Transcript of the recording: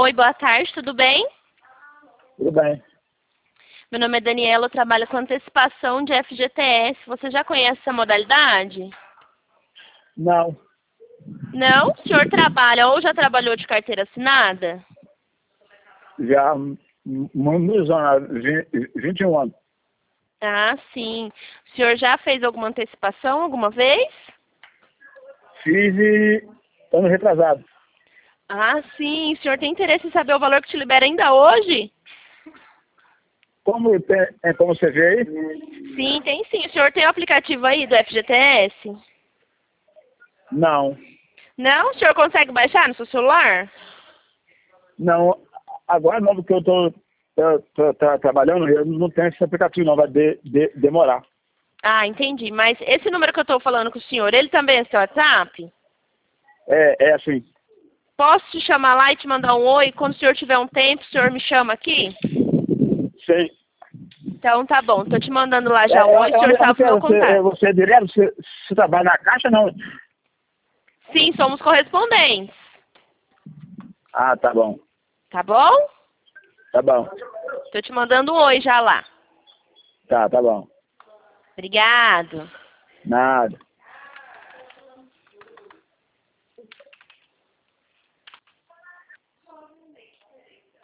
Oi, boa tarde, tudo bem? Tudo bem. Meu nome é Daniela, eu trabalho com antecipação de FGTS. Você já conhece essa modalidade? Não, Não? O senhor trabalha ou já trabalhou de carteira assinada? já muitos anos, 21 anos. Ah, sim. O senhor já fez alguma antecipação alguma vez? Fiz ano retrasado. Ah, sim. O senhor tem interesse em saber o valor que te libera ainda hoje? Como você vê aí? Sim, tem sim. O senhor tem o aplicativo aí do FGTS? Não, Não? O senhor consegue baixar no seu celular? não. Agora não, porque eu estou trabalhando, eu não tenho esse aplicativo não, vai demorar. Ah, entendi. Mas esse número que eu estou falando com o senhor, ele também é seu WhatsApp? É assim. Posso te chamar lá e te mandar um oi? Quando o senhor tiver um tempo, o senhor me chama aqui? Sei. Então tá bom. Tô te mandando lá já um oi, o senhor salva o meu contato. Você é direto? Você trabalha na caixa não? Sim, somos correspondentes. Ah, tá bom. Tá bom? Tá bom. Tô te mandando um oi já lá. Tá bom. Obrigado. Nada.